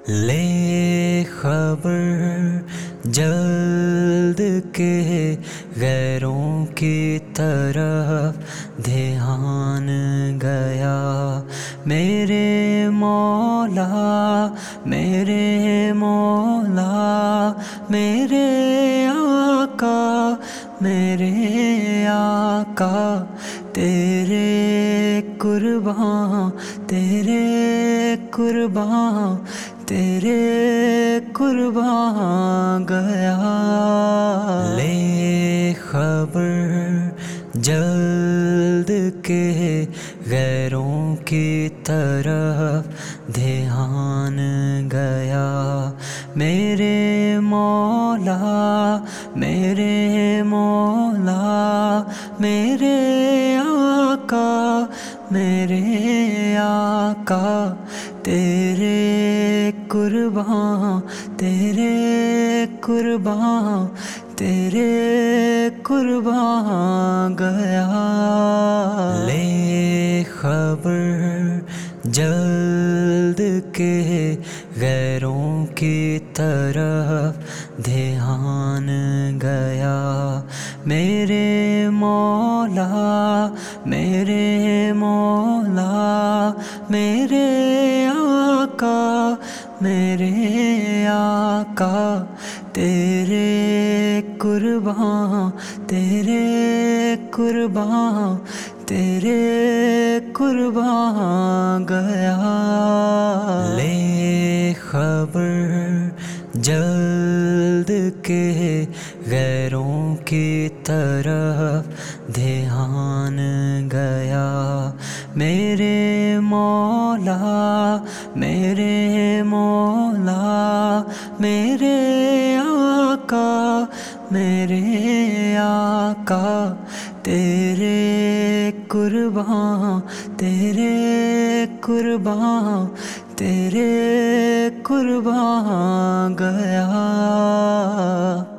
لے خبر جلد کے غیروں کی طرف دھیان گیا، میرے مولا میرے مولا میرے آقا میرے آقا، تیرے قرباں تیرے قرباں تیرے قرباں گیا۔ لے خبر جلد کے غیروں کی طرف دھیان گیا، میرے مولا میرے مولا میرے آقا میرے آقا، تیرے قرباں تیرے قرباں تیرے قرباں گیا۔ لے خبر جلد کے غیروں کی طرف دھیان گیا، میرے مولا میرے مولا میرے آقا میرے آقا، تیرے قرباں تیرے قرباں تیرے قرباں گیا۔ لے خبر جلد کے غیروں کی طرف دھیان گیا، میرے مولا میرے مولا میرے آقا میرے آقا، تیرے قرباں تیرے قرباں تیرے قرباں گیا۔